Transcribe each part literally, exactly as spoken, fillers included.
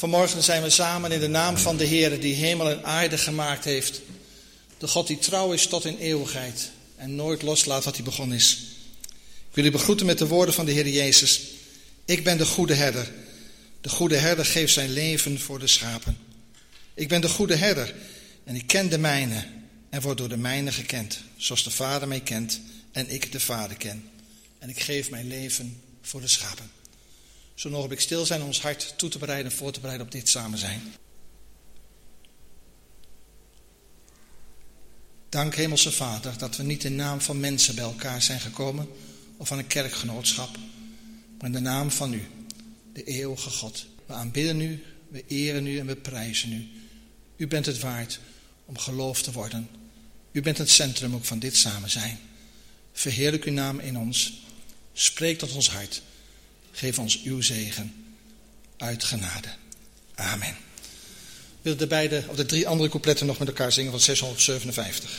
Vanmorgen zijn we samen in de naam van de Heer die hemel en aarde gemaakt heeft. De God die trouw is tot in eeuwigheid en nooit loslaat wat hij begonnen is. Ik wil u begroeten met de woorden van de Heer Jezus. Ik ben de goede herder. De goede herder geeft zijn leven voor de schapen. Ik ben de goede herder en ik ken de mijne en word door de mijne gekend. Zoals de Vader mij kent en ik de Vader ken. En ik geef mijn leven voor de schapen. Zo nog op ik stil zijn om ons hart toe te bereiden en voor te bereiden op dit samen zijn. Dank Hemelse Vader dat we niet in naam van mensen bij elkaar zijn gekomen of van een kerkgenootschap, maar in de naam van u, de eeuwige God. We aanbidden u, we eren u en we prijzen u. U bent het waard om geloofd te worden. U bent het centrum ook van dit samen zijn. Verheerlijk uw naam in ons. Spreek tot ons hart. Geef ons uw zegen uit genade. Amen. We willen de beide of de drie andere coupletten nog met elkaar zingen van zeshonderdzevenenvijftig.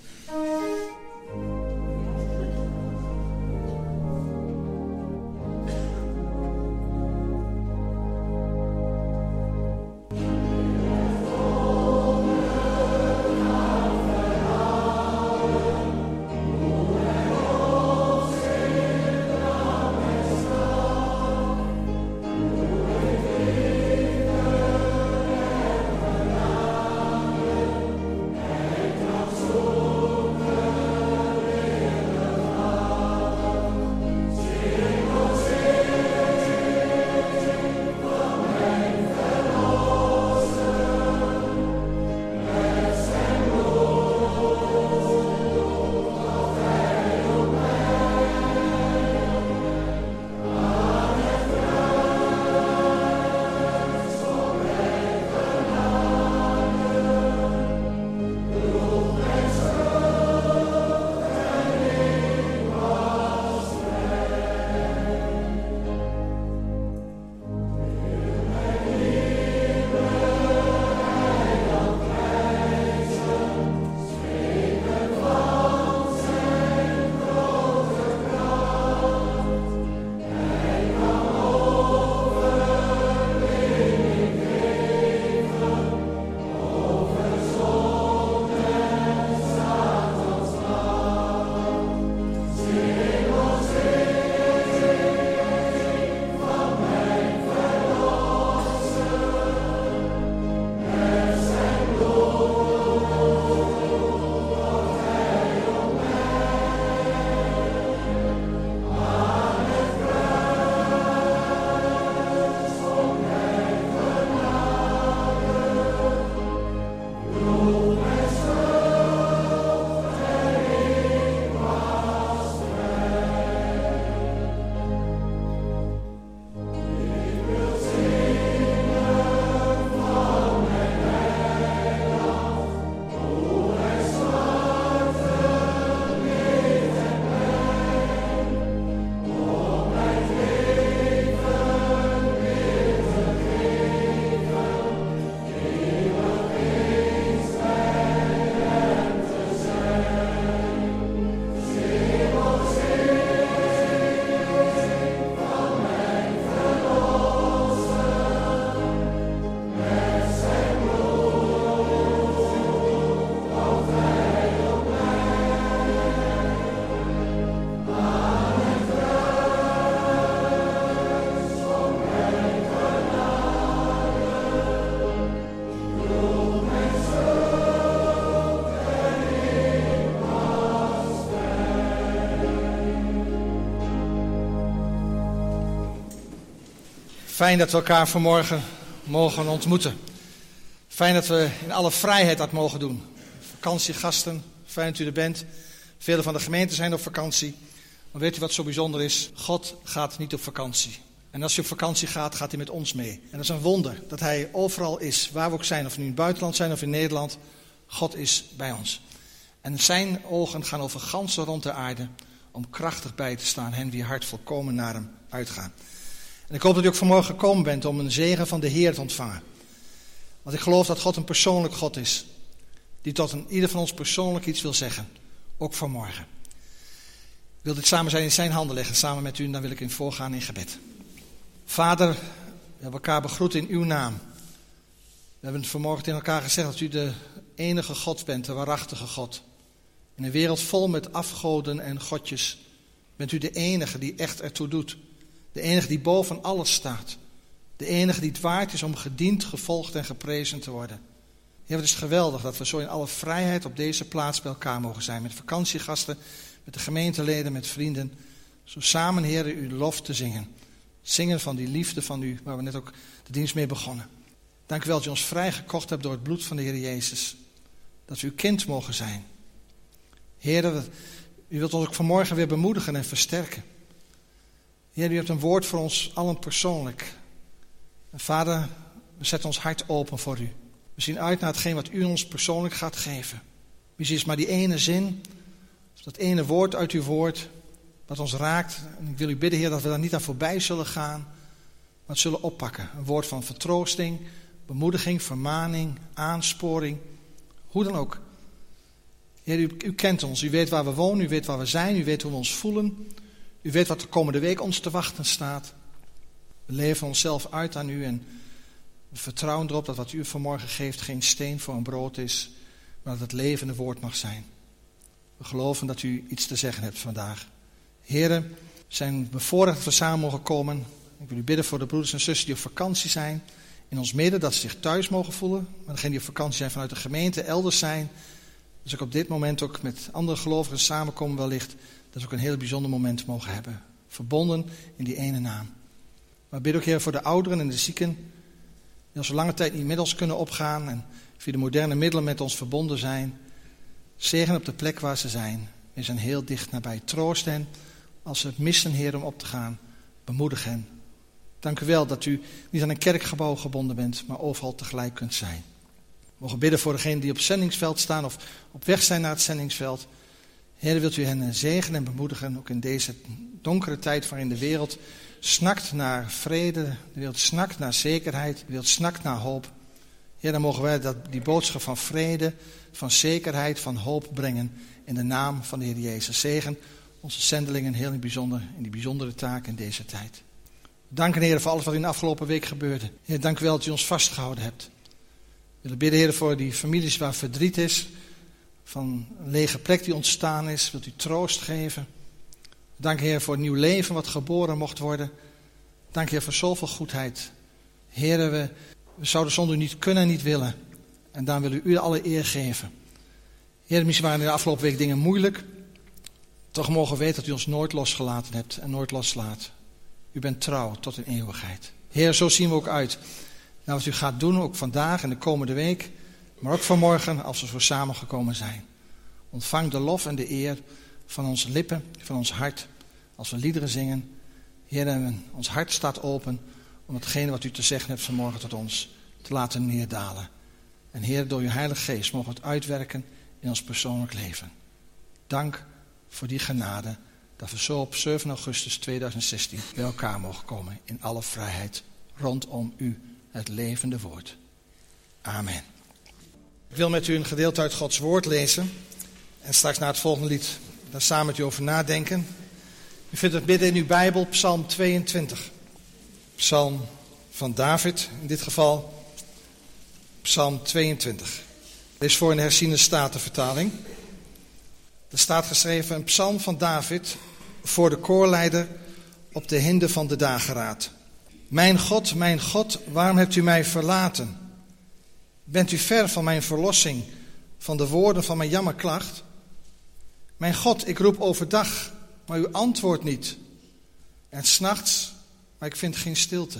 Fijn dat we elkaar vanmorgen mogen ontmoeten. Fijn dat we in alle vrijheid dat mogen doen. Vakantiegasten, fijn dat u er bent. Velen van de gemeenten zijn op vakantie. Maar weet u wat zo bijzonder is? God gaat niet op vakantie. En als hij op vakantie gaat, gaat hij met ons mee. En dat is een wonder dat hij overal is, waar we ook zijn. Of we nu in het buitenland zijn of in Nederland. God is bij ons. En zijn ogen gaan over ganzen rond de aarde om krachtig bij te staan hen wie hart volkomen naar hem uitgaan. En ik hoop dat u ook vanmorgen gekomen bent om een zegen van de Heer te ontvangen. Want ik geloof dat God een persoonlijk God is. Die tot een, ieder van ons persoonlijk iets wil zeggen. Ook vanmorgen. Ik wil dit samen zijn in zijn handen leggen, samen met u. En dan wil ik in voorgaan in gebed. Vader, we hebben elkaar begroet in uw naam. We hebben vanmorgen tegen elkaar gezegd dat u de enige God bent, de waarachtige God. In een wereld vol met afgoden en godjes bent u de enige die echt ertoe doet. De enige die boven alles staat. De enige die het waard is om gediend, gevolgd en geprezen te worden. Heer, het is geweldig dat we zo in alle vrijheid op deze plaats bij elkaar mogen zijn. Met vakantiegasten, met de gemeenteleden, met vrienden. Zo samen, Heer, uw lof te zingen. Zingen van die liefde van u, waar we net ook de dienst mee begonnen. Dank u wel dat u ons vrijgekocht hebt door het bloed van de Heer Jezus. Dat we uw kind mogen zijn. Heer, u wilt ons ook vanmorgen weer bemoedigen en versterken. Heer, u hebt een woord voor ons allen persoonlijk. En Vader, we zetten ons hart open voor u. We zien uit naar hetgeen wat u ons persoonlijk gaat geven. Misschien is maar die ene zin, dat ene woord uit uw woord, wat ons raakt. En ik wil u bidden, Heer, dat we daar niet aan voorbij zullen gaan, maar het zullen oppakken. Een woord van vertroosting, bemoediging, vermaning, aansporing, hoe dan ook. Heer, u, u kent ons, u weet waar we wonen, u weet waar we zijn, u weet hoe we ons voelen. U weet wat de komende week ons te wachten staat. We leven onszelf uit aan u en we vertrouwen erop dat wat u vanmorgen geeft geen steen voor een brood is, maar dat het levende woord mag zijn. We geloven dat u iets te zeggen hebt vandaag. Heren, we zijn bevoorrecht dat we samen mogen komen. Ik wil u bidden voor de broeders en zussen die op vakantie zijn. In ons midden, dat ze zich thuis mogen voelen. Maar degenen die op vakantie zijn vanuit de gemeente, elders zijn. Dus ook op dit moment ook met andere gelovigen samenkomen wellicht. Dat we ook een heel bijzonder moment mogen hebben. Verbonden in die ene naam. Maar bid ook, Heer, voor de ouderen en de zieken. Die al zo lange tijd niet met ons kunnen opgaan. En via de moderne middelen met ons verbonden zijn. Zegen op de plek waar ze zijn. We zijn heel dicht nabij. Troost hen. Als ze het missen, Heer, om op te gaan. Bemoedig hen. Dank u wel dat u niet aan een kerkgebouw gebonden bent, maar overal tegelijk kunt zijn. We mogen bidden voor degenen die op het zendingsveld staan of op weg zijn naar het zendingsveld. Heer, wilt u hen zegenen en bemoedigen, ook in deze donkere tijd waarin de wereld snakt naar vrede, de wereld snakt naar zekerheid, de wereld snakt naar hoop. Heer, dan mogen wij dat, die boodschap van vrede, van zekerheid, van hoop brengen in de naam van de Heer Jezus. Zegen onze zendelingen heel in het bijzonder, in die bijzondere taak in deze tijd. Dank, Heer, voor alles wat in de afgelopen week gebeurde. Heer, dank u wel dat u ons vastgehouden hebt. We willen bidden, Heer, voor die families waar verdriet is, van een lege plek die ontstaan is. Wilt u troost geven. Dank, Heer, voor een nieuw leven wat geboren mocht worden. Dank, Heer, voor zoveel goedheid. Heer, we, we zouden zonder u niet kunnen en niet willen. En daarom willen we u alle eer geven. Heer, misschien waren in de afgelopen week dingen moeilijk. Toch mogen we weten dat u ons nooit losgelaten hebt en nooit loslaat. U bent trouw tot in eeuwigheid. Heer, zo zien we ook uit naar wat u gaat doen, ook vandaag en de komende week. Maar ook vanmorgen, als we zo samengekomen zijn. Ontvang de lof en de eer van onze lippen, van ons hart. Als we liederen zingen. Heer, ons hart staat open om hetgene wat u te zeggen hebt vanmorgen tot ons te laten neerdalen. En Heer, door uw Heilige Geest mogen we het uitwerken in ons persoonlijk leven. Dank voor die genade dat we zo op zeven augustus tweeduizend zestien bij elkaar mogen komen in alle vrijheid rondom u, het levende woord. Amen. Ik wil met u een gedeelte uit Gods woord lezen en straks na het volgende lied daar samen met u over nadenken. U vindt het midden in uw Bijbel, Psalm tweeëntwintig. Psalm van David, in dit geval Psalm tweeëntwintig. Dit is voor een herziene statenvertaling. Er staat geschreven een psalm van David voor de koorleider op de hinde van de dageraad. Mijn God, mijn God, waarom hebt u mij verlaten? Bent u ver van mijn verlossing, van de woorden van mijn jammerklacht? Mijn God, ik roep overdag, maar u antwoordt niet. En 's nachts, maar ik vind geen stilte.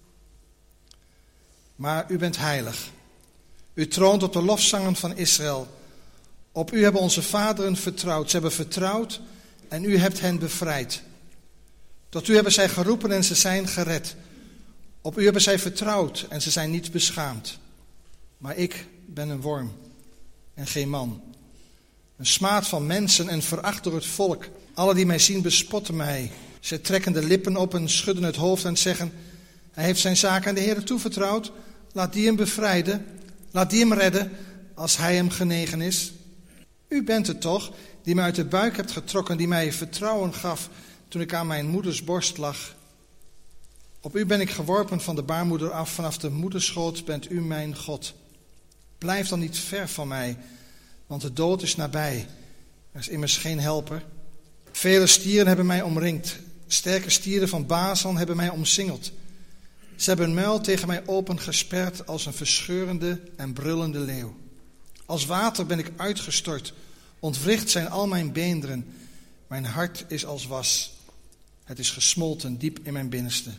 Maar u bent heilig. U troont op de lofzangen van Israël. Op u hebben onze vaderen vertrouwd. Ze hebben vertrouwd en u hebt hen bevrijd. Tot u hebben zij geroepen en ze zijn gered. Op u hebben zij vertrouwd en ze zijn niet beschaamd. Maar ik ben een worm en geen man. Een smaad van mensen en veracht door het volk. Alle die mij zien bespotten mij. Ze trekken de lippen op en schudden het hoofd en zeggen: hij heeft zijn zaak aan de Heer toevertrouwd. Laat die hem bevrijden. Laat die hem redden als hij hem genegen is. U bent het toch die mij uit de buik hebt getrokken, die mij vertrouwen gaf toen ik aan mijn moeders borst lag. Op u ben ik geworpen van de baarmoeder af, vanaf de moederschoot bent u mijn God. Blijf dan niet ver van mij, want de dood is nabij. Er is immers geen helper. Vele stieren hebben mij omringd. Sterke stieren van Bazan hebben mij omsingeld. Ze hebben hun muil tegen mij opengesperd als een verscheurende en brullende leeuw. Als water ben ik uitgestort. Ontwricht zijn al mijn beenderen. Mijn hart is als was. Het is gesmolten diep in mijn binnenste.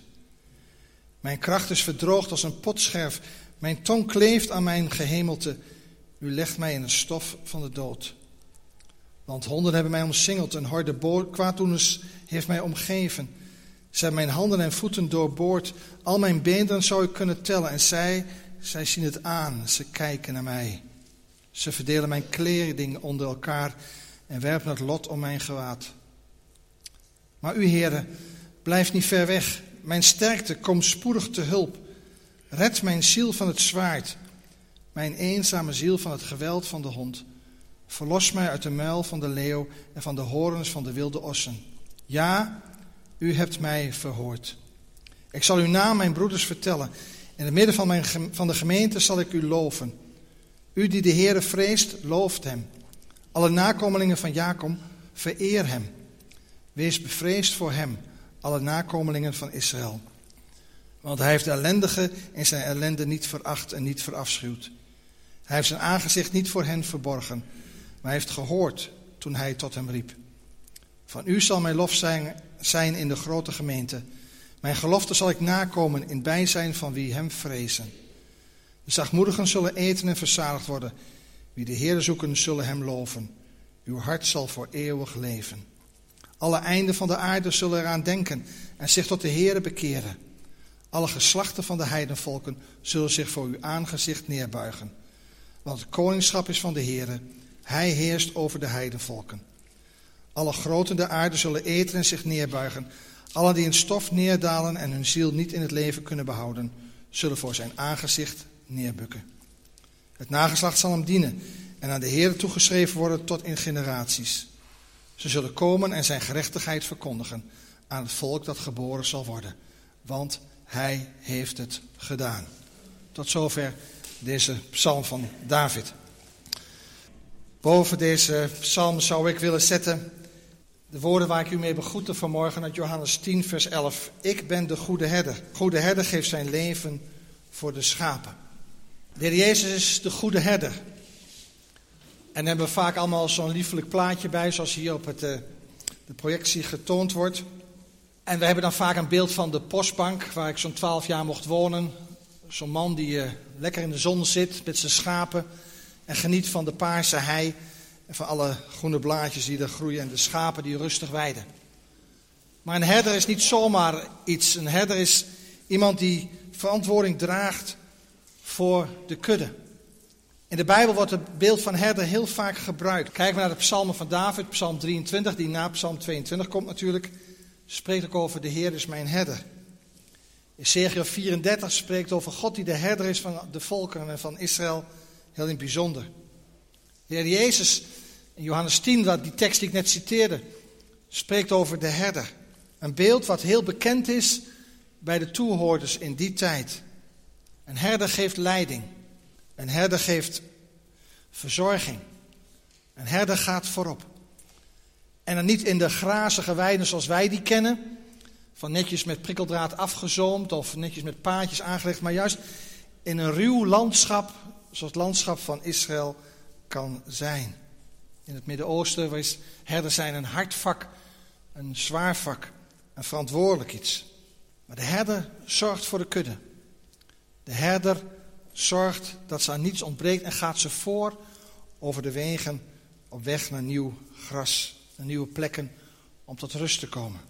Mijn kracht is verdroogd als een potscherf. Mijn tong kleeft aan mijn gehemelte. U legt mij in het stof van de dood. Want honden hebben mij omsingeld. Een horde bo- kwaaddoeners heeft mij omgeven. Ze hebben mijn handen en voeten doorboord. Al mijn beenderen zou ik kunnen tellen. En zij, zij zien het aan. Ze kijken naar mij. Ze verdelen mijn kleding onder elkaar en werpen het lot om mijn gewaad. Maar u, Heere, blijf niet ver weg. Mijn sterkte, kom spoedig te hulp. Red mijn ziel van het zwaard. Mijn eenzame ziel van het geweld van de hond. Verlos mij uit de muil van de leeuw en van de horens van de wilde ossen. Ja, u hebt mij verhoord. Ik zal uw naam mijn broeders vertellen. In het midden van, mijn, van de gemeente zal ik u loven. U die de Heere vreest, looft hem. Alle nakomelingen van Jacob, vereer hem. Wees bevreesd voor hem, alle nakomelingen van Israël. Want hij heeft de ellendige in zijn ellende niet veracht en niet verafschuwd. Hij heeft zijn aangezicht niet voor hen verborgen, maar hij heeft gehoord toen hij tot hem riep. Van u zal mijn lof zijn, zijn in de grote gemeente. Mijn gelofte zal ik nakomen in bijzijn van wie hem vrezen. De zachtmoedigen zullen eten en verzadigd worden. Wie de Heere zoeken, zullen hem loven. Uw hart zal voor eeuwig leven. Alle einden van de aarde zullen eraan denken en zich tot de Heere bekeren. Alle geslachten van de heidenvolken zullen zich voor uw aangezicht neerbuigen. Want het koningschap is van de Heere. Hij heerst over de heidenvolken. Alle groten der aarde zullen eten en zich neerbuigen. Allen die in stof neerdalen en hun ziel niet in het leven kunnen behouden, zullen voor zijn aangezicht neerbukken. Het nageslacht zal hem dienen en aan de Heere toegeschreven worden tot in generaties. Ze zullen komen en zijn gerechtigheid verkondigen aan het volk dat geboren zal worden. Want hij heeft het gedaan. Tot zover deze psalm van David. Boven deze psalm zou ik willen zetten de woorden waar ik u mee begroette vanmorgen uit Johannes tien vers elf. Ik ben de goede herder. De goede herder geeft zijn leven voor de schapen. De Heer Jezus is de goede herder. En hebben we vaak allemaal zo'n liefelijk plaatje bij, zoals hier op het, uh, de projectie getoond wordt. En we hebben dan vaak een beeld van de postbank, waar ik zo'n twaalf jaar mocht wonen. Zo'n man die uh, lekker in de zon zit met zijn schapen en geniet van de paarse hei en van alle groene blaadjes die er groeien en de schapen die rustig weiden. Maar een herder is niet zomaar iets. Een herder is iemand die verantwoording draagt voor de kudde. In de Bijbel wordt het beeld van herder heel vaak gebruikt. Kijken we naar de psalmen van David, psalm drieëntwintig, die na psalm tweeëntwintig komt natuurlijk. Spreekt ook over de Heer is mijn herder. Ezechiel vierendertig spreekt over God die de herder is van de volkeren en van Israël, heel in het bijzonder. De Heer Jezus in Johannes tien, die tekst die ik net citeerde, spreekt over de herder. Een beeld wat heel bekend is bij de toehoorders in die tijd. Een herder geeft leiding. Een herder geeft verzorging. Een herder gaat voorop. En dan niet in de grazige weiden zoals wij die kennen, van netjes met prikkeldraad afgezoomd of netjes met paadjes aangelegd, maar juist in een ruw landschap, zoals het landschap van Israël kan zijn. In het Midden-Oosten is herder zijn een hard vak, een zwaar vak, een verantwoordelijk iets. Maar de herder zorgt voor de kudde. De herder zorgt dat ze aan niets ontbreekt en gaat ze voor over de wegen op weg naar nieuw gras, naar nieuwe plekken om tot rust te komen.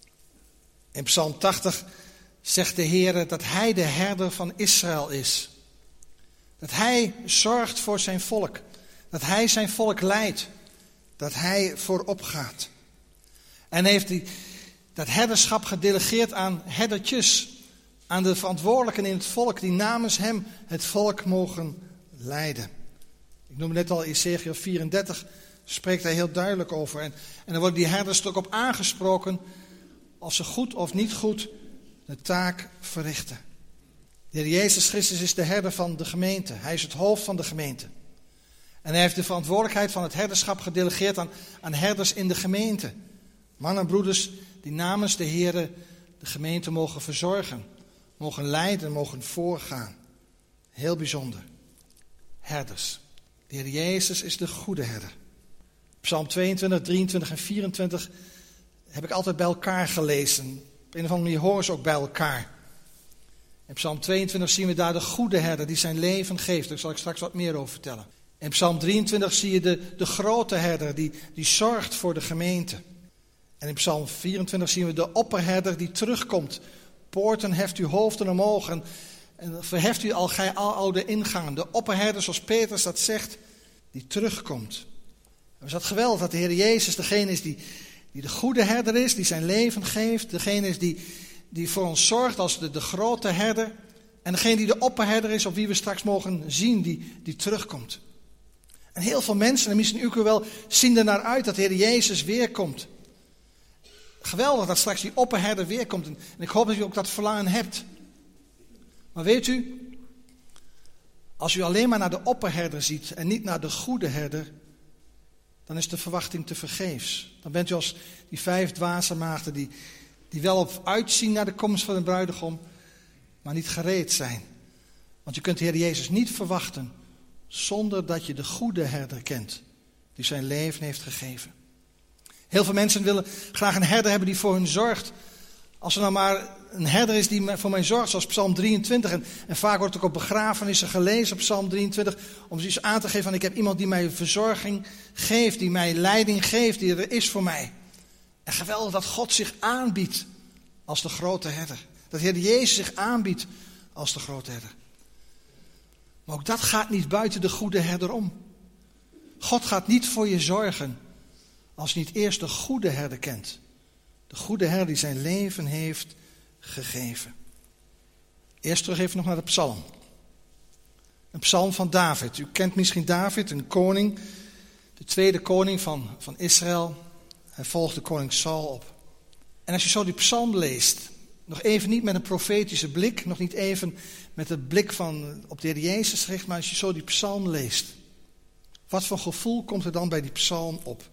In Psalm tachtig zegt de Heer dat hij de herder van Israël is. Dat hij zorgt voor zijn volk. Dat hij zijn volk leidt. Dat hij voorop gaat. En heeft hij dat herderschap gedelegeerd aan herdertjes. Aan de verantwoordelijken in het volk die namens hem het volk mogen leiden. Ik noemde net al Ezechiel vierendertig, spreekt hij heel duidelijk over. En, en dan worden die herders er ook op aangesproken of ze goed of niet goed de taak verrichten. De Heer Jezus Christus is de herder van de gemeente. Hij is het hoofd van de gemeente. En hij heeft de verantwoordelijkheid van het herderschap gedelegeerd aan, aan herders in de gemeente. Mannen en broeders die namens de Heer de gemeente mogen verzorgen, mogen leiden, mogen voorgaan. Heel bijzonder. Herders. De Heer Jezus is de goede herder. Psalm tweeëntwintig, drieëntwintig en vierentwintig heb ik altijd bij elkaar gelezen. Op een of andere manier horen ze ook bij elkaar. In Psalm tweeëntwintig zien we daar de goede herder die zijn leven geeft. Daar zal ik straks wat meer over vertellen. In Psalm drieëntwintig zie je de, de grote herder die, die zorgt voor de gemeente. En in Psalm vierentwintig zien we de opperherder die terugkomt. Poorten, heft uw hoofden omhoog en, en verheft u al gij aloude ingangen. De opperherder, zoals Petrus dat zegt, die terugkomt. Het is dat geweldig dat de Heer Jezus degene is die, die de goede herder is, die zijn leven geeft. Degene is die, die voor ons zorgt als de, de grote herder. En degene die de opperherder is, op wie we straks mogen zien, die, die terugkomt. En heel veel mensen, en misschien u wel, zien er naar uit dat de Heer Jezus weerkomt. Geweldig dat straks die opperherder weerkomt. En ik hoop dat u ook dat verlangen hebt. Maar weet u, als u alleen maar naar de opperherder ziet en niet naar de goede herder, dan is de verwachting te vergeefs. Dan bent u als die vijf dwaze maagden die, die wel op uitzien naar de komst van de bruidegom, maar niet gereed zijn. Want je kunt de Heer Jezus niet verwachten zonder dat je de goede herder kent, die zijn leven heeft gegeven. Heel veel mensen willen graag een herder hebben die voor hun zorgt. Als er nou maar een herder is die voor mij zorgt, zoals Psalm drieëntwintig. En, en vaak wordt ook op begrafenissen gelezen op Psalm drieëntwintig. Om iets aan te geven van ik heb iemand die mij verzorging geeft. Die mij leiding geeft, die er is voor mij. En geweldig dat God zich aanbiedt als de grote herder. Dat de Heer Jezus zich aanbiedt als de grote herder. Maar ook dat gaat niet buiten de goede herder om. God gaat niet voor je zorgen als je niet eerst de goede herder kent. De goede herder die zijn leven heeft gegeven. Eerst terug even nog naar de psalm. Een psalm van David. U kent misschien David, een koning. De tweede koning van, van Israël. Hij volgde koning Saul op. En als je zo die psalm leest, nog even niet met een profetische blik, nog niet even met de blik van op de Heer Jezus gericht, maar als je zo die psalm leest, wat voor gevoel komt er dan bij die psalm op?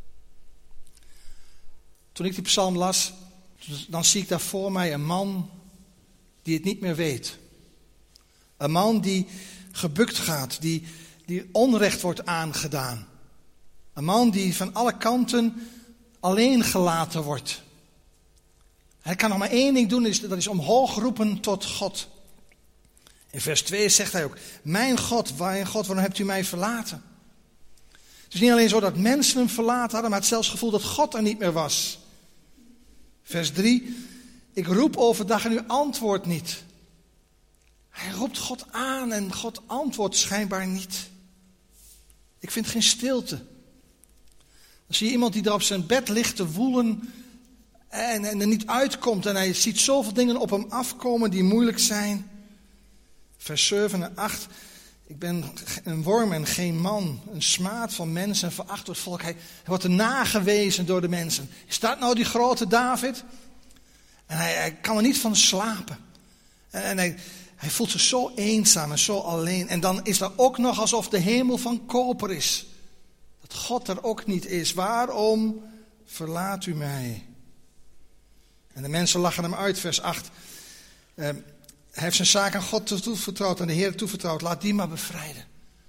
Toen ik die psalm las, dan zie ik daar voor mij een man die het niet meer weet. Een man die gebukt gaat, die, die onrecht wordt aangedaan. Een man die van alle kanten alleen gelaten wordt. Hij kan nog maar één ding doen, dat is omhoog roepen tot God. In vers twee zegt hij ook, mijn God, mijn God, waarom hebt u mij verlaten? Het is niet alleen zo dat mensen hem verlaten hadden, maar het zelfs gevoel dat God er niet meer was. Vers drie, ik roep overdag en u antwoordt niet. Hij roept God aan en God antwoordt schijnbaar niet. Ik vind geen stilte. Dan zie je iemand die daar op zijn bed ligt te woelen en, en er niet uitkomt. En hij ziet zoveel dingen op hem afkomen die moeilijk zijn. Vers zeven en acht. Ik ben een worm en geen man, een smaad van mensen en veracht door het volk. Hij, hij wordt er nagewezen door de mensen. Is dat nou die grote David? En hij, hij kan er niet van slapen. En, en hij, hij voelt zich zo eenzaam en zo alleen. En dan is er ook nog alsof de hemel van koper is. Dat God er ook niet is. Waarom verlaat u mij? En de mensen lachen hem uit, vers acht. Uh, Hij heeft zijn zaak aan God toevertrouwd, aan de Heer toevertrouwd. Laat die maar bevrijden.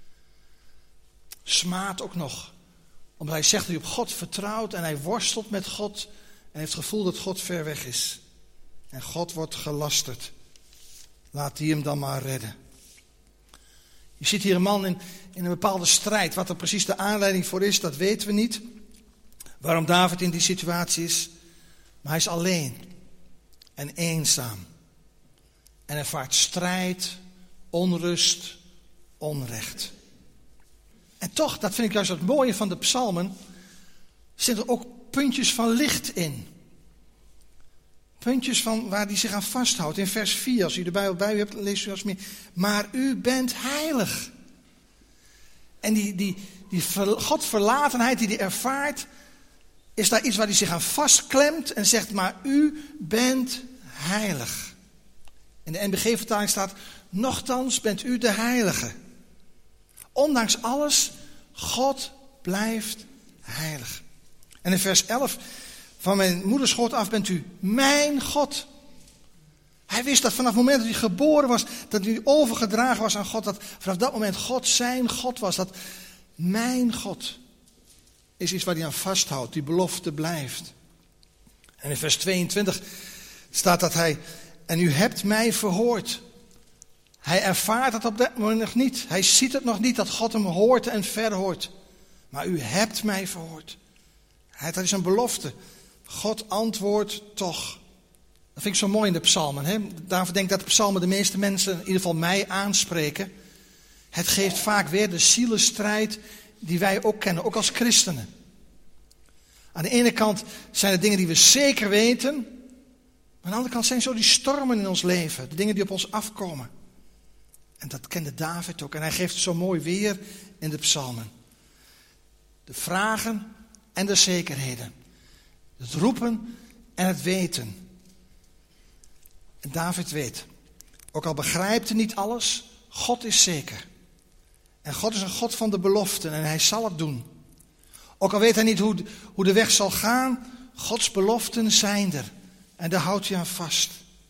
Smaad ook nog. Omdat hij zegt dat hij op God vertrouwt en hij worstelt met God. En heeft het gevoel dat God ver weg is. En God wordt gelasterd. Laat die hem dan maar redden. Je ziet hier een man in, in een bepaalde strijd. Wat er precies de aanleiding voor is, dat weten we niet. Waarom David in die situatie is. Maar hij is alleen. En eenzaam. En ervaart strijd, onrust, onrecht. En toch, dat vind ik juist het mooie van de psalmen, zitten er ook puntjes van licht in. Puntjes van waar hij zich aan vasthoudt. In vers vier, als u de Bijbel bij u hebt, leest u als meer. Maar u bent heilig. En die, die, die Godverlatenheid die hij ervaart, is daar iets waar hij zich aan vastklemt en zegt, maar u bent heilig. In de N B G-vertaling staat, nochtans bent u de heilige. Ondanks alles, God blijft heilig. En in vers elf, van mijn moeders schoot af bent u mijn God. Hij wist dat vanaf het moment dat hij geboren was, dat hij overgedragen was aan God, dat vanaf dat moment God zijn God was. Dat mijn God is iets waar hij aan vasthoudt, die belofte blijft. En in vers tweeëntwintig staat dat hij, en u hebt mij verhoord. Hij ervaart het op dat moment nog niet. Hij ziet het nog niet dat God hem hoort en verhoort. Maar u hebt mij verhoord. Dat is een belofte. God antwoordt toch. Dat vind ik zo mooi in de psalmen. Hè? Daarvoor denk ik dat de psalmen de meeste mensen, in ieder geval mij, aanspreken. Het geeft vaak weer de zielenstrijd die wij ook kennen, ook als christenen. Aan de ene kant zijn het dingen die we zeker weten. Maar aan de andere kant zijn zo die stormen in ons leven. De dingen die op ons afkomen. En dat kende David ook. En hij geeft het zo mooi weer in de psalmen. De vragen en de zekerheden. Het roepen en het weten. En David weet. Ook al begrijpt hij niet alles. God is zeker. En God is een God van de beloften. En hij zal het doen. Ook al weet hij niet hoe de, hoe de weg zal gaan. Gods beloften zijn er. En daar houdt hij aan vast.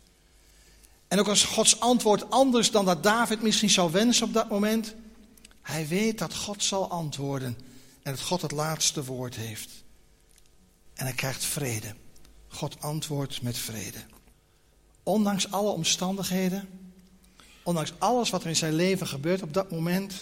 En ook als Gods antwoord anders dan dat David misschien zou wensen op dat moment. Hij weet dat God zal antwoorden. En dat God het laatste woord heeft. En hij krijgt vrede. God antwoordt met vrede. Ondanks alle omstandigheden. Ondanks alles wat er in zijn leven gebeurt op dat moment.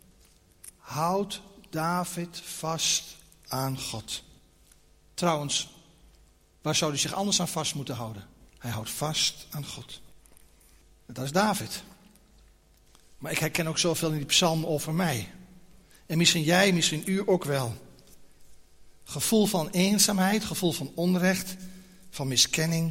Houdt David vast aan God. Trouwens, waar zou hij zich anders aan vast moeten houden? Hij houdt vast aan God. Dat is David. Maar ik herken ook zoveel in die psalm over mij. En misschien jij, misschien u ook wel. Gevoel van eenzaamheid, gevoel van onrecht, van miskenning.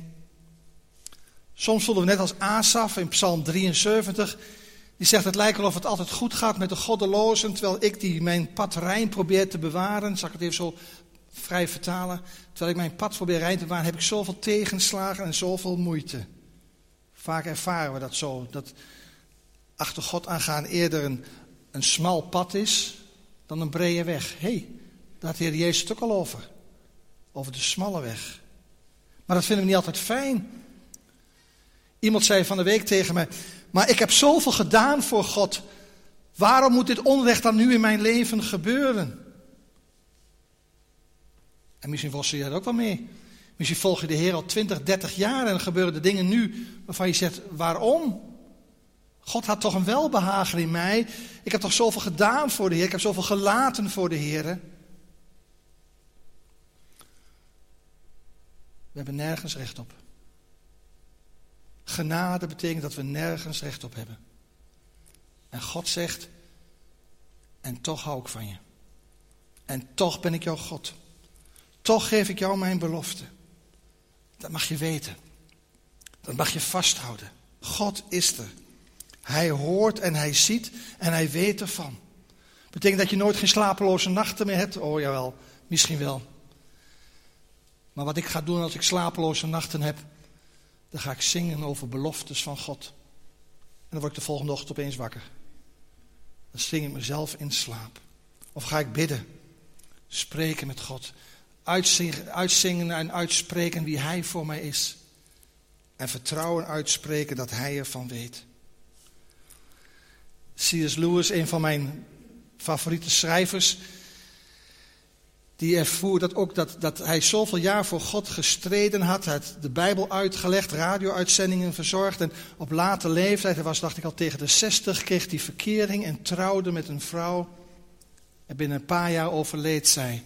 Soms voelen we net als Asaf in psalm drieënzeventig. Die zegt, het lijkt wel of het altijd goed gaat met de goddelozen. Terwijl ik die mijn pad rein probeer te bewaren. Zal ik het even zo vrij vertalen. Terwijl ik mijn pad probeer rein te bewaren, heb ik zoveel tegenslagen en zoveel moeite. Vaak ervaren we dat zo. Dat achter God aangaan eerder een, een smal pad is dan een brede weg. Hé, hey, daar had de Heer Jezus het ook al over. Over de smalle weg. Maar dat vinden we niet altijd fijn. Iemand zei van de week tegen me, maar ik heb zoveel gedaan voor God. Waarom moet dit onrecht dan nu in mijn leven gebeuren? En misschien worstel je daar ook wel mee. Misschien volg je de Heer al twintig, dertig jaar en dan gebeuren de dingen nu waarvan je zegt, waarom? God had toch een welbehagen in mij. Ik heb toch zoveel gedaan voor de Heer. Ik heb zoveel gelaten voor de Heer. We hebben nergens recht op. Genade betekent dat we nergens recht op hebben. En God zegt, en toch hou ik van je. En toch ben ik jouw God. Toch geef ik jou mijn belofte. Dat mag je weten. Dat mag je vasthouden. God is er. Hij hoort en hij ziet en hij weet ervan. Betekent dat je nooit geen slapeloze nachten meer hebt? Oh jawel, misschien wel. Maar wat ik ga doen als ik slapeloze nachten heb, dan ga ik zingen over beloftes van God. En dan word ik de volgende ochtend opeens wakker. Dan zing ik mezelf in slaap. Of ga ik bidden, spreken met God. Uitzingen, uitzingen en uitspreken wie hij voor mij is. En vertrouwen uitspreken dat hij ervan weet. C S Lewis, een van mijn favoriete schrijvers, die ervoer dat ook dat, dat hij zoveel jaar voor God gestreden had. Hij had de Bijbel uitgelegd, radio-uitzendingen verzorgd. En op late leeftijd, hij was dacht ik al tegen de zestig, kreeg hij verkering en trouwde met een vrouw. En binnen een paar jaar overleed zij.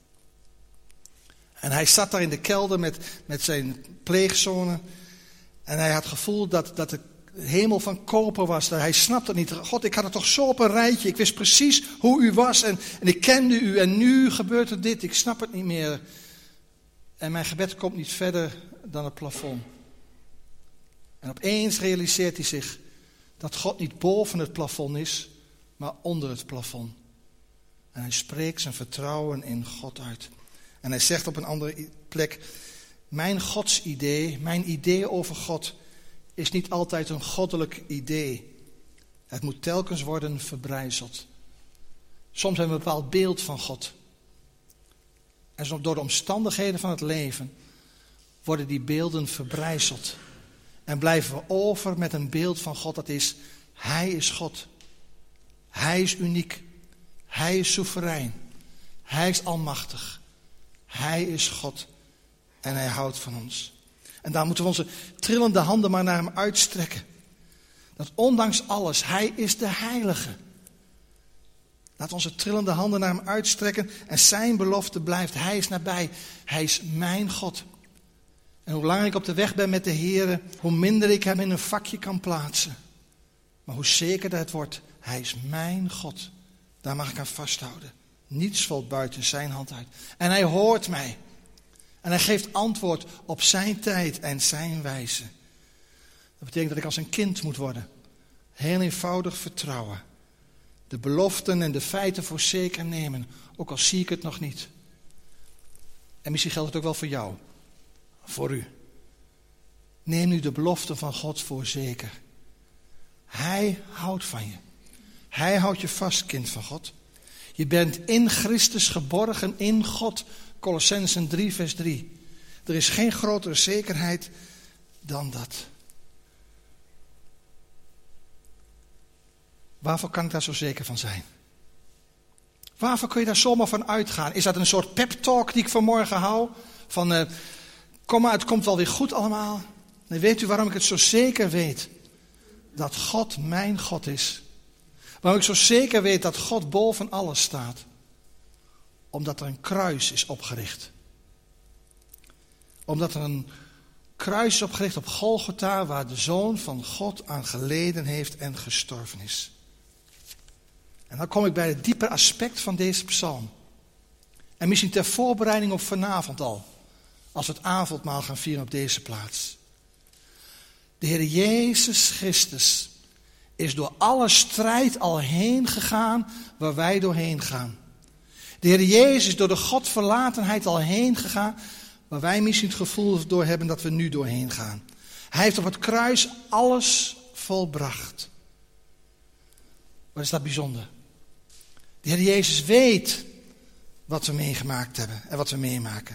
En hij zat daar in de kelder met, met zijn pleegzonen. En hij had het gevoel dat, dat de hemel van koper was. Hij snapte het niet. God, ik had het toch zo op een rijtje. Ik wist precies hoe u was. En, en ik kende u. En nu gebeurt er dit. Ik snap het niet meer. En mijn gebed komt niet verder dan het plafond. En opeens realiseert hij zich dat God niet boven het plafond is, maar onder het plafond. En hij spreekt zijn vertrouwen in God uit. En hij zegt op een andere plek, Mijn godsidee, mijn idee over God, is niet altijd een goddelijk idee. Het moet telkens worden verbrijzeld. Soms hebben we een bepaald beeld van God. En door de omstandigheden van het leven worden die beelden verbrijzeld. En blijven we over met een beeld van God, dat is, Hij is God. Hij is uniek. Hij is soeverein. Hij is almachtig. Hij is God. En Hij houdt van ons. En daar moeten we onze trillende handen maar naar Hem uitstrekken. Dat ondanks alles, Hij is de Heilige. Laat onze trillende handen naar Hem uitstrekken. En Zijn belofte blijft, Hij is nabij. Hij is mijn God. En hoe langer ik op de weg ben met de Heere, hoe minder ik Hem in een vakje kan plaatsen. Maar hoe zekerder het wordt, Hij is mijn God. Daar mag ik aan vasthouden. Niets valt buiten Zijn hand uit. En Hij hoort mij. En Hij geeft antwoord op Zijn tijd en Zijn wijze. Dat betekent dat ik als een kind moet worden. Heel eenvoudig vertrouwen. De beloften en de feiten voor zeker nemen. Ook al zie ik het nog niet. En misschien geldt het ook wel voor jou. Voor u. Neem nu de beloften van God voor zeker. Hij houdt van je. Hij houdt je vast, kind van God. Je bent in Christus geborgen in God. Kolossenzen drie vers drie. Er is geen grotere zekerheid dan dat. Waarvoor kan ik daar zo zeker van zijn? Waarvoor kun je daar zomaar van uitgaan? Is dat een soort pep talk die ik vanmorgen hou? Van, uh, kom maar, het komt wel weer goed allemaal. Nee, weet u waarom ik het zo zeker weet? Dat God mijn God is. Waarom ik zo zeker weet dat God boven alles staat. Omdat er een kruis is opgericht. Omdat er een kruis is opgericht op Golgotha, waar de Zoon van God aan geleden heeft en gestorven is. En dan kom ik bij het diepe aspect van deze psalm. En misschien ter voorbereiding op vanavond al, als we het avondmaal gaan vieren op deze plaats. De Heer Jezus Christus is door alle strijd al heen gegaan waar wij doorheen gaan. De Heer Jezus is door de Godverlatenheid al heen gegaan waar wij misschien het gevoel door hebben dat we nu doorheen gaan. Hij heeft op het kruis alles volbracht. Wat is dat bijzonder? De Heer Jezus weet wat we meegemaakt hebben en wat we meemaken.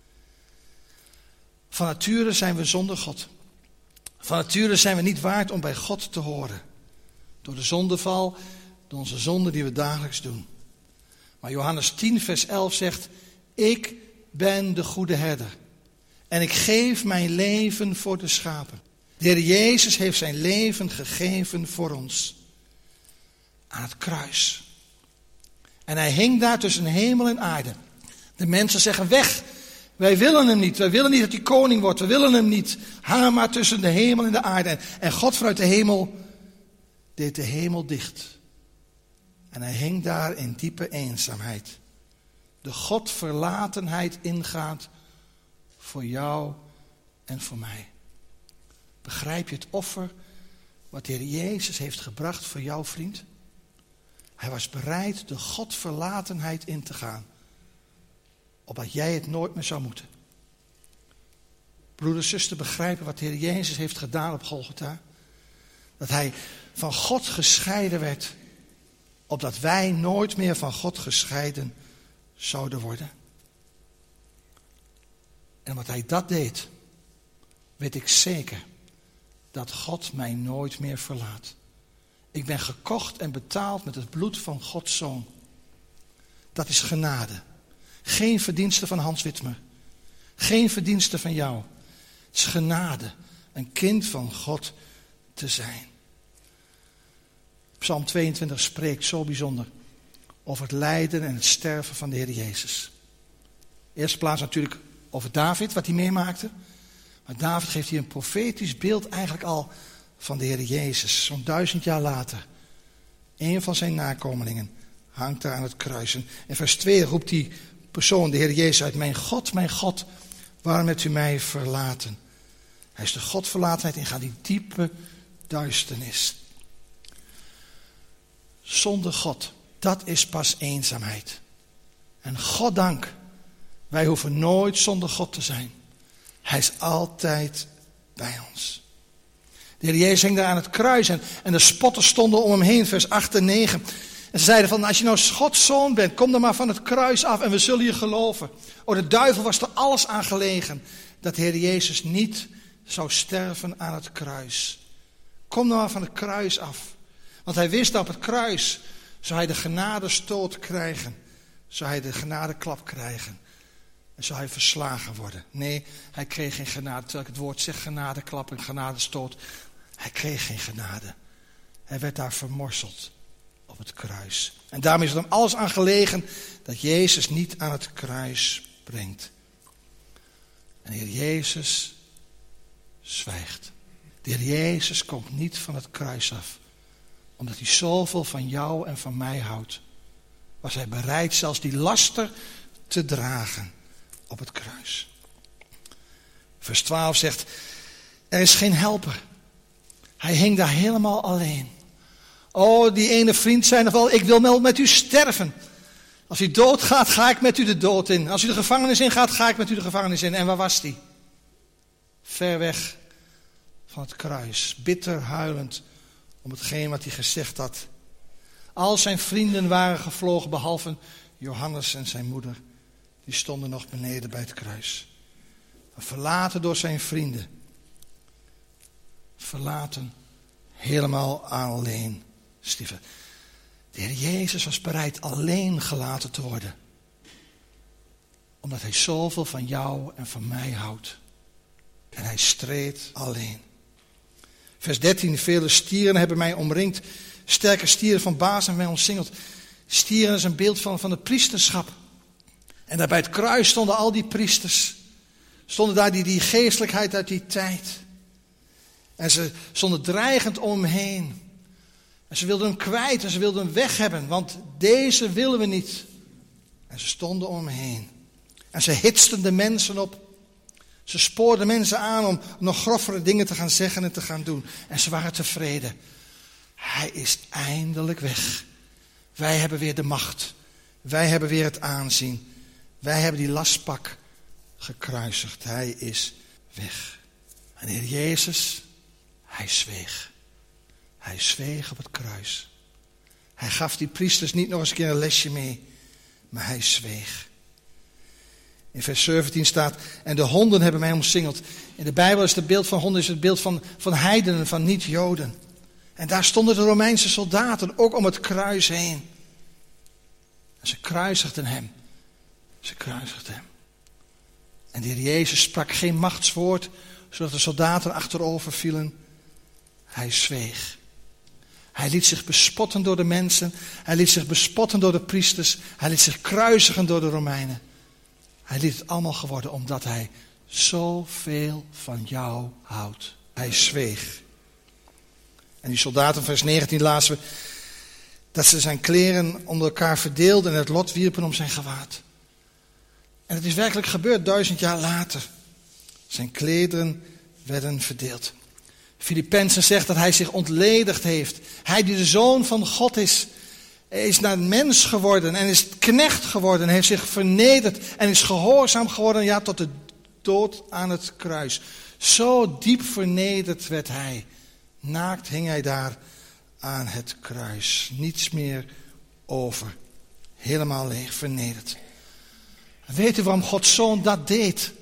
Van nature zijn we zonder God. Van nature zijn we niet waard om bij God te horen. Door de zondeval, door onze zonden die we dagelijks doen. Maar Johannes tien vers elf zegt, ik ben de goede herder. En ik geef mijn leven voor de schapen. De Heer Jezus heeft zijn leven gegeven voor ons. Aan het kruis. En hij hing daar tussen hemel en aarde. De mensen zeggen weg. Wij willen hem niet. Wij willen niet dat hij koning wordt. We willen hem niet. Hang hem maar tussen de hemel en de aarde. En, en God vanuit de hemel deed de hemel dicht. En hij hing daar in diepe eenzaamheid. De Godverlatenheid ingaat voor jou en voor mij. Begrijp je het offer wat de Heer Jezus heeft gebracht voor jouw vriend? Hij was bereid de Godverlatenheid in te gaan. Opdat jij het nooit meer zou moeten. Broeder, zuster, begrijpen wat de Heer Jezus heeft gedaan op Golgotha? Dat hij van God gescheiden werd. Opdat wij nooit meer van God gescheiden zouden worden. En omdat hij dat deed, weet ik zeker dat God mij nooit meer verlaat. Ik ben gekocht en betaald met het bloed van Gods Zoon. Dat is genade. Geen verdienste van Hans Witmer. Geen verdienste van jou. Het is genade. Een kind van God te zijn. Psalm tweeëntwintig spreekt zo bijzonder over het lijden en het sterven van de Heer Jezus. Eerst plaats natuurlijk over David, wat hij meemaakte. Maar David geeft hier een profetisch beeld eigenlijk al van de Heer Jezus. Zo'n duizend jaar later. Een van zijn nakomelingen hangt daar aan het kruis. En in vers twee roept die persoon, de Heer Jezus, uit: mijn God, mijn God, waarom hebt u mij verlaten? Hij is de Godverlatenheid in, gaat die diepe duisternis. Zonder God, dat is pas eenzaamheid. En Goddank, wij hoeven nooit zonder God te zijn. Hij is altijd bij ons. De Heer Jezus hing daar aan het kruis en, en de spotters stonden om hem heen, vers acht en negen. En ze zeiden van, als je nou Gods zoon bent, kom dan maar van het kruis af en we zullen je geloven. O, de duivel was er alles aan gelegen dat de Heer Jezus niet zou sterven aan het kruis. Kom dan maar van het kruis af. Want hij wist dat op het kruis zou hij de genadestoot krijgen. Zou hij de genadeklap krijgen. En zou hij verslagen worden. Nee, hij kreeg geen genade. Terwijl ik het woord zeg, genadeklap en genadestoot. Hij kreeg geen genade. Hij werd daar vermorseld op het kruis. En daarom is er hem alles aan gelegen dat Jezus niet aan het kruis brengt. En de Heer Jezus zwijgt. De Heer Jezus komt niet van het kruis af. Omdat hij zoveel van jou en van mij houdt. Was hij bereid zelfs die laster te dragen op het kruis. Vers twaalf zegt, er is geen helper. Hij hing daar helemaal alleen. Oh, die ene vriend zei nog wel, ik wil wel met u sterven. Als u doodgaat, ga ik met u de dood in. Als u de gevangenis in gaat, ga ik met u de gevangenis in. En waar was die? Ver weg van het kruis, bitter huilend om hetgeen wat hij gezegd had. Al zijn vrienden waren gevlogen, behalve Johannes en zijn moeder. Die stonden nog beneden bij het kruis. Verlaten door zijn vrienden. Verlaten, helemaal alleen. Stieven. De Heer Jezus was bereid alleen gelaten te worden. Omdat hij zoveel van jou en van mij houdt. En hij streed alleen. Vers dertien, vele stieren hebben mij omringd. Sterke stieren van Baas hebben mij omsingeld. Stieren is een beeld van, van het priesterschap. En daar bij het kruis stonden al die priesters. Stonden daar die, die geestelijkheid uit die tijd. En ze stonden dreigend om hem heen. En ze wilden hem kwijt en ze wilden hem weg hebben. Want deze willen we niet. En ze stonden om hem heen. En ze hitsten de mensen op. Ze spoorden mensen aan om nog groffere dingen te gaan zeggen en te gaan doen. En ze waren tevreden. Hij is eindelijk weg. Wij hebben weer de macht. Wij hebben weer het aanzien. Wij hebben die lastpak gekruisigd. Hij is weg. En de Heer Jezus, hij zweeg. Hij zweeg op het kruis. Hij gaf die priesters niet nog eens een keer een lesje mee. Maar hij zweeg. In vers zeventien staat, en de honden hebben mij omsingeld. In de Bijbel is het beeld van honden is het beeld van, van heidenen, van niet-Joden. En daar stonden de Romeinse soldaten ook om het kruis heen. En ze kruisigden hem. Ze kruisigden hem. En de Heer Jezus sprak geen machtswoord, zodat de soldaten achterover vielen. Hij zweeg. Hij liet zich bespotten door de mensen. Hij liet zich bespotten door de priesters. Hij liet zich kruisigen door de Romeinen. Hij liet het allemaal geworden omdat hij zoveel van jou houdt. Hij zweeg. En die soldaten, vers negentien, lazen we dat ze zijn kleren onder elkaar verdeelden en het lot wierpen om zijn gewaad. En het is werkelijk gebeurd duizend jaar later. Zijn klederen werden verdeeld. Filippenzen zegt dat hij zich ontledigd heeft. Hij die de Zoon van God is, is naar mens geworden en is knecht geworden. Heeft zich vernederd en is gehoorzaam geworden, ja, tot de dood aan het kruis. Zo diep vernederd werd hij. Naakt hing hij daar aan het kruis. Niets meer over. Helemaal leeg, vernederd. Weet u waarom Gods Zoon dat deed?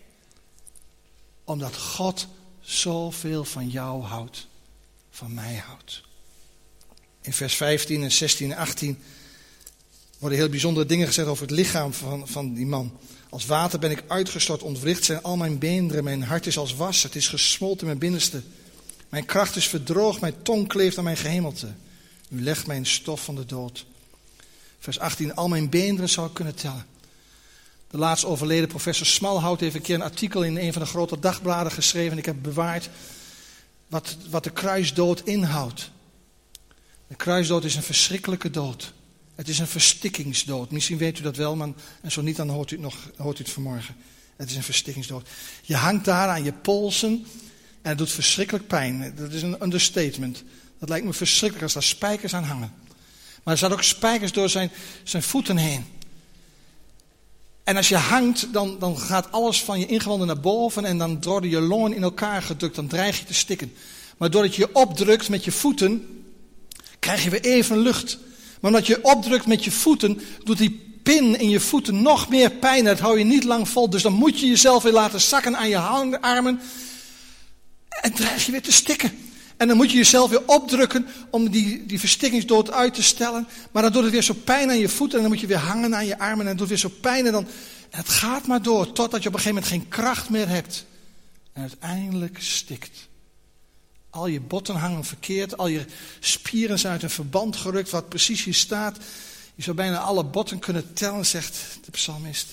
Omdat God zoveel van jou houdt. Van mij houdt. In vers vijftien en zestien en achttien worden heel bijzondere dingen gezegd over het lichaam van, van die man. Als water ben ik uitgestort, ontwricht zijn al mijn beenderen. Mijn hart is als was, het is gesmolten in mijn binnenste. Mijn kracht is verdroogd, mijn tong kleeft aan mijn gehemelte. U legt mij in stof van de dood. Vers achttien, al mijn beenderen zou ik kunnen tellen. De laatst overleden professor Smalhout heeft een keer een artikel in een van de grote dagbladen geschreven. En ik heb bewaard wat, wat de kruisdood inhoudt. De kruisdood is een verschrikkelijke dood. Het is een verstikkingsdood. Misschien weet u dat wel, maar en zo niet, dan hoort u het, nog, hoort u het vanmorgen. Het is een verstikkingsdood. Je hangt daar aan je polsen en het doet verschrikkelijk pijn. Dat is een understatement. Dat lijkt me verschrikkelijk als daar spijkers aan hangen. Maar er zaten ook spijkers door zijn, zijn voeten heen. En als je hangt, dan, dan gaat alles van je ingewanden naar boven en dan worden je longen in elkaar gedrukt. Dan dreig je te stikken. Maar doordat je je opdrukt met je voeten, krijg je weer even lucht. Maar omdat je opdrukt met je voeten, doet die pin in je voeten nog meer pijn. Dat hou je niet lang vol. Dus dan moet je jezelf weer laten zakken aan je armen. En dreig je weer te stikken. En dan moet je jezelf weer opdrukken om die, die verstikkingsdood uit te stellen. Maar dan doet het weer zo pijn aan je voeten. En dan moet je weer hangen aan je armen. En het doet weer zo pijn. En, dan, en het gaat maar door. Totdat je op een gegeven moment geen kracht meer hebt. En uiteindelijk stikt. Al je botten hangen verkeerd. Al je spieren zijn uit een verband gerukt. Wat precies hier staat. Je zou bijna alle botten kunnen tellen, zegt de psalmist.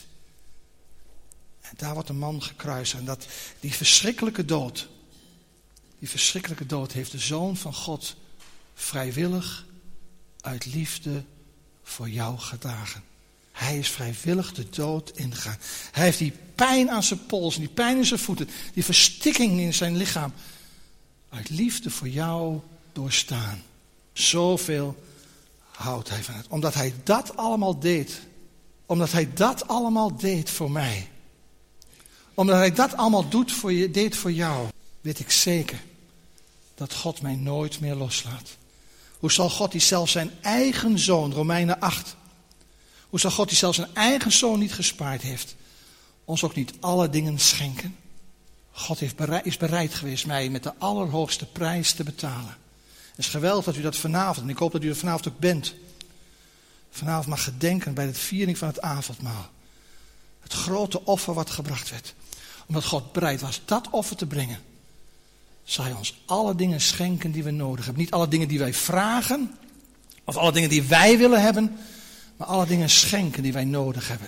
En daar wordt een man gekruisigd. En dat, die verschrikkelijke dood. Die verschrikkelijke dood heeft de Zoon van God vrijwillig uit liefde voor jou gedragen. Hij is vrijwillig de dood ingegaan. Hij heeft die pijn aan zijn pols, die pijn in zijn voeten, die verstikking in zijn lichaam uit liefde voor jou doorstaan. Zoveel houdt hij van het. Omdat hij dat allemaal deed. Omdat hij dat allemaal deed voor mij. Omdat hij dat allemaal doet voor je, deed voor jou. Weet ik zeker dat God mij nooit meer loslaat. Hoe zal God die zelfs zijn eigen zoon, Romeinen acht. Hoe zal God die zelfs zijn eigen zoon niet gespaard heeft, ons ook niet alle dingen schenken? God heeft bereid, is bereid geweest mij met de allerhoogste prijs te betalen. Het is geweldig dat u dat vanavond, en ik hoop dat u er vanavond ook bent, vanavond mag gedenken bij de viering van het avondmaal. Het grote offer wat gebracht werd. Omdat God bereid was dat offer te brengen, zal hij ons alle dingen schenken die we nodig hebben. Niet alle dingen die wij vragen, of alle dingen die wij willen hebben, maar alle dingen schenken die wij nodig hebben.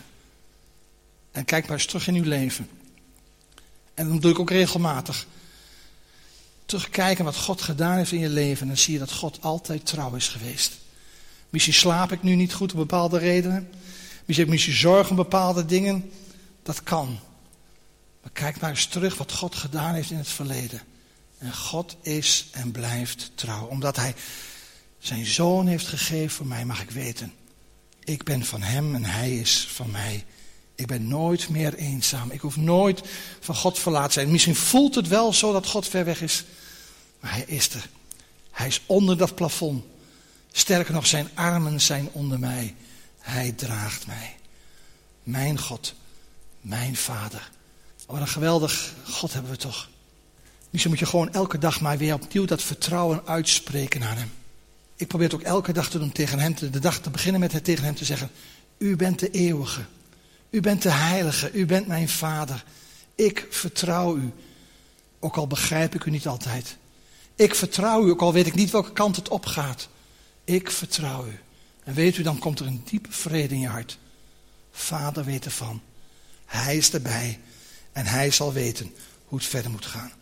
En kijk maar eens terug in uw leven. En dat doe ik ook regelmatig. Terugkijken wat God gedaan heeft in je leven. En dan zie je dat God altijd trouw is geweest. Misschien slaap ik nu niet goed om bepaalde redenen. Misschien heb ik misschien zorgen om bepaalde dingen. Dat kan. Maar kijk maar eens terug wat God gedaan heeft in het verleden. En God is en blijft trouw. Omdat hij zijn zoon heeft gegeven voor mij, mag ik weten. Ik ben van hem en hij is van mij. Ik ben nooit meer eenzaam. Ik hoef nooit van God verlaten te zijn. Misschien voelt het wel zo dat God ver weg is. Maar hij is er. Hij is onder dat plafond. Sterker nog, zijn armen zijn onder mij. Hij draagt mij. Mijn God. Mijn Vader. Wat een geweldig God hebben we toch. Misschien moet je gewoon elke dag maar weer opnieuw dat vertrouwen uitspreken aan hem. Ik probeer het ook elke dag te doen tegen hem. De dag te beginnen met het tegen hem te zeggen. U bent de eeuwige. U bent de heilige. U bent mijn Vader. Ik vertrouw u. Ook al begrijp ik u niet altijd. Ik vertrouw u, ook al weet ik niet welke kant het opgaat. Ik vertrouw u. En weet u, dan komt er een diepe vrede in je hart. Vader weet ervan. Hij is erbij. En hij zal weten hoe het verder moet gaan.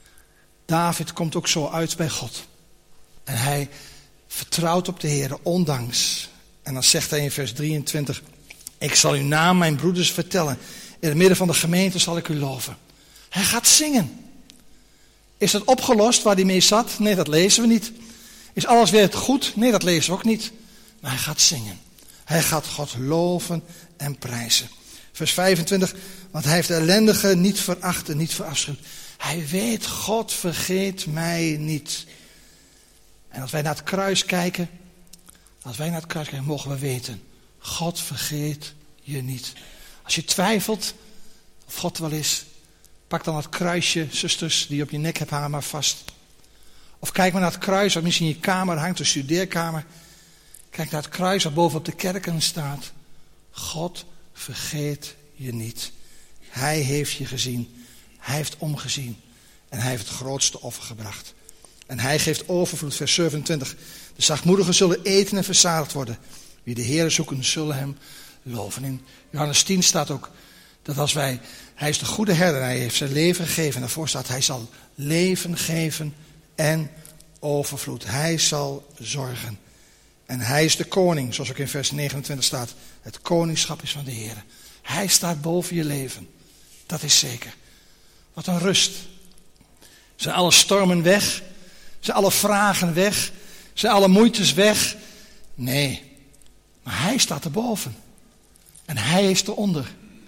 David komt ook zo uit bij God. En hij vertrouwt op de Heer, ondanks. En dan zegt hij in vers drieëntwintig. Ik zal uw naam mijn broeders vertellen. In het midden van de gemeente zal ik u loven. Hij gaat zingen. Is het opgelost waar hij mee zat? Nee, dat lezen we niet. Is alles weer goed? Nee, dat lezen we ook niet. Maar hij gaat zingen. Hij gaat God loven en prijzen. Vers vijfentwintig. Want hij heeft de ellendige niet veracht en niet verafschuwd. Hij weet, God vergeet mij niet. En als wij naar het kruis kijken. Als wij naar het kruis kijken, mogen we weten. God vergeet je niet. Als je twijfelt of God wel is. Pak dan het kruisje, zusters, die je op je nek hebt hangen, maar vast. Of kijk maar naar het kruis wat misschien in je kamer hangt, de studeerkamer. Kijk naar het kruis wat boven op de kerken staat. God vergeet je niet. Hij heeft je gezien. Hij heeft omgezien. En hij heeft het grootste offer gebracht. En hij geeft overvloed, vers zevenentwintig. De zachtmoedigen zullen eten en verzadigd worden. Wie de Heer zoeken, zullen hem loven. In Johannes tien staat ook dat als wij... Hij is de goede herder, hij heeft zijn leven gegeven. En daarvoor staat, hij zal leven geven en overvloed. Hij zal zorgen. En hij is de koning, zoals ook in vers negenentwintig staat. Het koningschap is van de Heer. Hij staat boven je leven. Dat is zeker. Wat een rust. Zijn alle stormen weg? Zijn alle vragen weg? Zijn alle moeites weg? Nee. Maar hij staat erboven. En hij is eronder.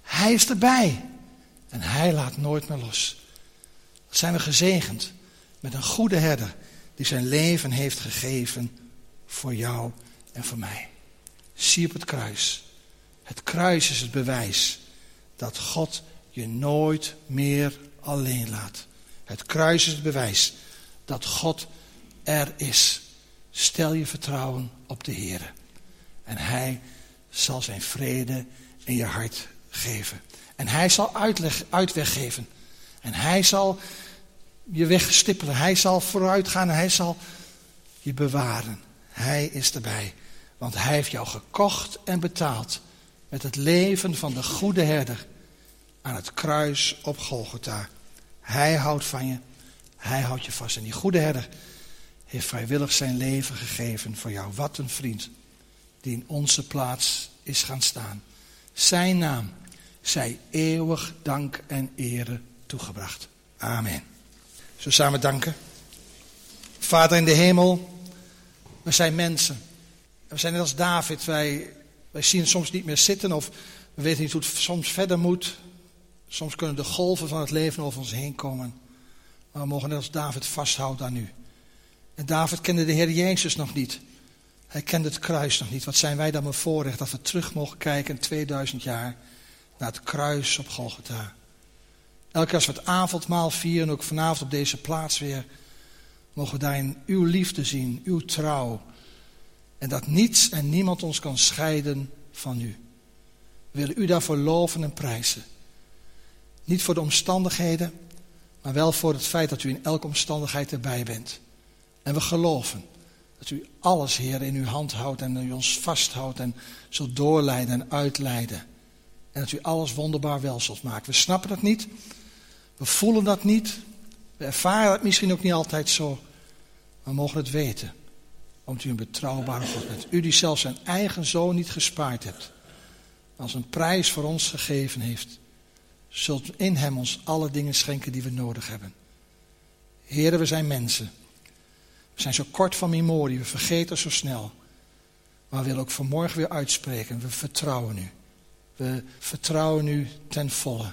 Hij is erbij. En hij laat nooit meer los. Wat zijn we gezegend met een goede herder die zijn leven heeft gegeven voor jou en voor mij. Zie op het kruis. Het kruis is het bewijs dat God je nooit meer alleen laat. Het kruis is het bewijs dat God er is. Stel je vertrouwen op de Heer. En hij zal zijn vrede in je hart geven. En hij zal uitleg, uitweg geven. En hij zal je weg stippelen. Hij zal vooruit gaan en hij zal je bewaren. Hij is erbij. Want hij heeft jou gekocht en betaald met het leven van de goede herder aan het kruis op Golgotha. Hij houdt van je. Hij houdt je vast. En die goede herder heeft vrijwillig zijn leven gegeven voor jou. Wat een vriend die in onze plaats is gaan staan. Zijn naam zij eeuwig dank en ere toegebracht. Amen. Zullen we samen danken? Vader in de hemel, we zijn mensen. We zijn net als David. Wij, wij zien het soms niet meer zitten of we weten niet hoe het soms verder moet. Soms kunnen de golven van het leven over ons heen komen. Maar we mogen net als David vasthouden aan u. En David kende de Heer Jezus nog niet. Hij kende het kruis nog niet. Wat zijn wij dan maar voorrecht dat we terug mogen kijken in tweeduizend jaar naar het kruis op Golgotha. Elke keer als we het avondmaal vieren, ook vanavond op deze plaats weer, mogen we daarin uw liefde zien, uw trouw. En dat niets en niemand ons kan scheiden van u. We willen u daarvoor loven en prijzen. Niet voor de omstandigheden, maar wel voor het feit dat u in elke omstandigheid erbij bent. En we geloven dat u alles, Heer, in uw hand houdt en u ons vasthoudt en zult doorleiden en uitleiden. En dat u alles wonderbaar wel zult maken. We snappen dat niet. We voelen dat niet. We ervaren dat misschien ook niet altijd zo. Maar we mogen het weten. Omdat u een betrouwbare God bent. U die zelfs zijn eigen zoon niet gespaard hebt. Maar als een prijs voor ons gegeven heeft. Zult in hem ons alle dingen schenken die we nodig hebben. Heren, we zijn mensen. We zijn zo kort van memorie. We vergeten zo snel. Maar we willen ook vanmorgen weer uitspreken. We vertrouwen u. We vertrouwen u ten volle.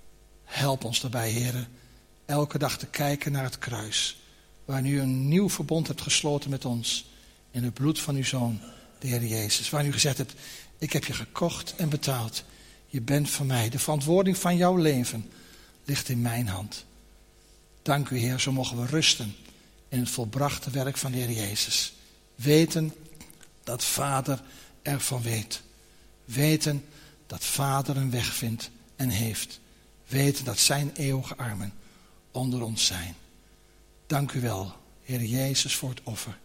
Help ons daarbij, heren. Elke dag te kijken naar het kruis. Waar u een nieuw verbond hebt gesloten met ons. In het bloed van uw Zoon, de Heer Jezus. Waar u gezegd hebt, ik heb je gekocht en betaald. Je bent van mij. De verantwoording van jouw leven ligt in mijn hand. Dank u, Heer. Zo mogen we rusten in het volbrachte werk van de Heer Jezus. Weten dat Vader ervan weet. Weten dat Vader een weg vindt en heeft. Weten dat zijn eeuwige armen onder ons zijn. Dank u wel, Heer Jezus, voor het offer.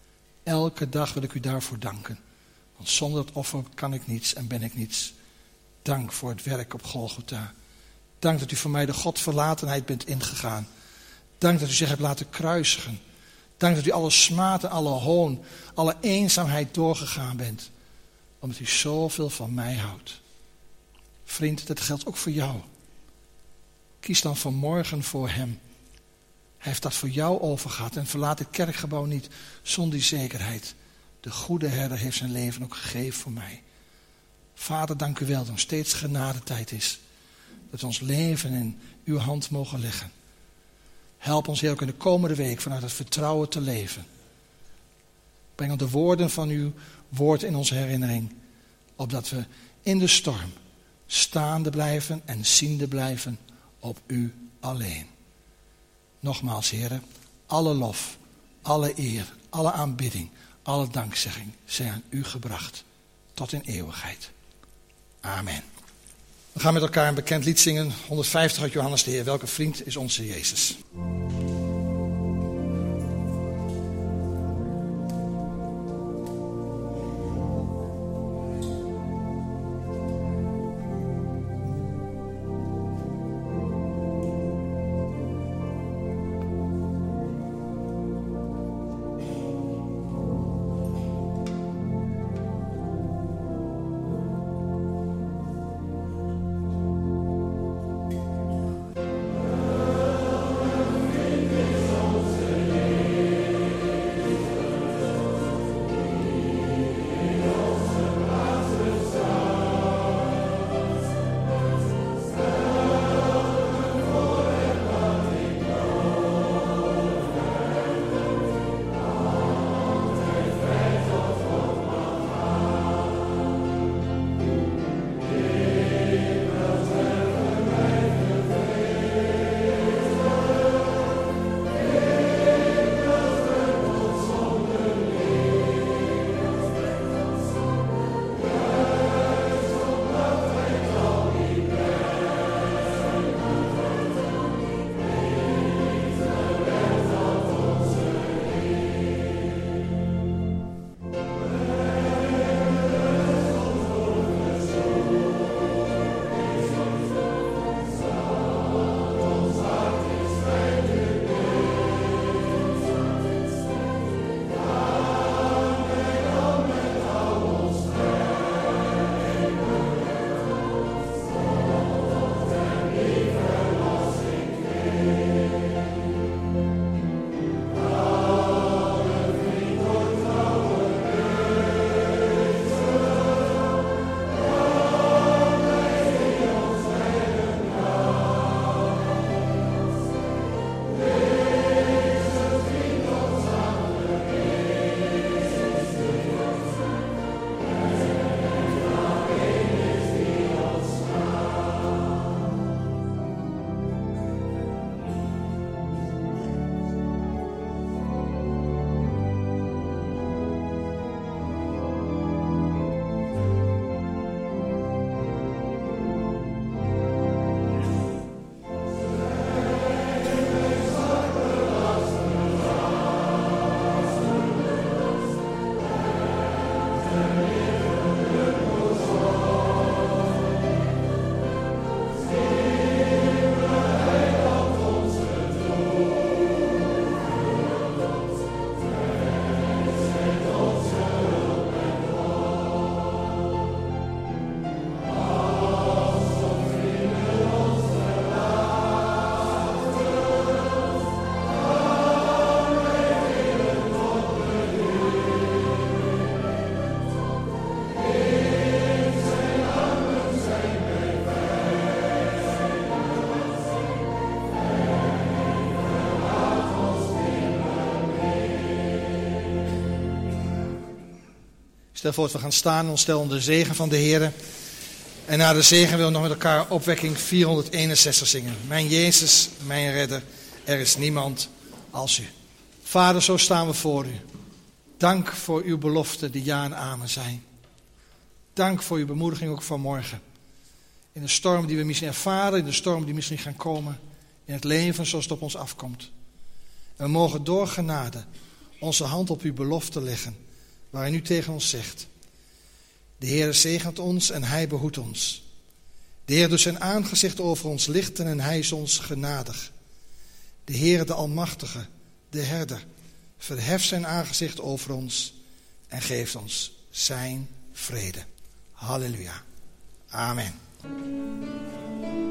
Elke dag wil ik u daarvoor danken. Want zonder dat offer kan ik niets en ben ik niets. Dank voor het werk op Golgotha. Dank dat u voor mij de godverlatenheid bent ingegaan. Dank dat u zich hebt laten kruisigen. Dank dat u alle smaad en alle hoon, alle eenzaamheid doorgegaan bent. Omdat u zoveel van mij houdt. Vriend, dat geldt ook voor jou. Kies dan vanmorgen voor hem. Hij heeft dat voor jou overgehad en verlaat het kerkgebouw niet zonder die zekerheid. De goede herder heeft zijn leven ook gegeven voor mij. Vader, dank u wel dat er nog steeds genadetijd is. Dat we ons leven in uw hand mogen leggen. Help ons, Heer, ook in de komende week vanuit het vertrouwen te leven. Breng de woorden van uw woord in onze herinnering. Opdat we in de storm staande blijven en ziende blijven op u alleen. Nogmaals, Heer, alle lof, alle eer, alle aanbidding, alle dankzegging zijn aan u gebracht. Tot in eeuwigheid. Amen. We gaan met elkaar een bekend lied zingen. honderdvijftig uit Johannes de Heer. Welke vriend is onze Jezus? Amen. Stel voor dat we gaan staan en ons stellen onder de zegen van de Heer. En na de zegen willen we nog met elkaar opwekking vierhonderdeenenzestig zingen. Mijn Jezus, mijn redder, er is niemand als u. Vader, zo staan we voor u. Dank voor uw beloften die ja en amen zijn. Dank voor uw bemoediging ook vanmorgen. In de storm die we misschien ervaren, in de storm die misschien gaan komen. In het leven zoals het op ons afkomt. En we mogen door genade onze hand op uw belofte leggen. Waarin u tegen ons zegt. De Heer zegent ons en hij behoedt ons. De Heer doet zijn aangezicht over ons lichten en hij is ons genadig. De Heer, de Almachtige, de Herder, verheft zijn aangezicht over ons en geeft ons zijn vrede. Halleluja. Amen.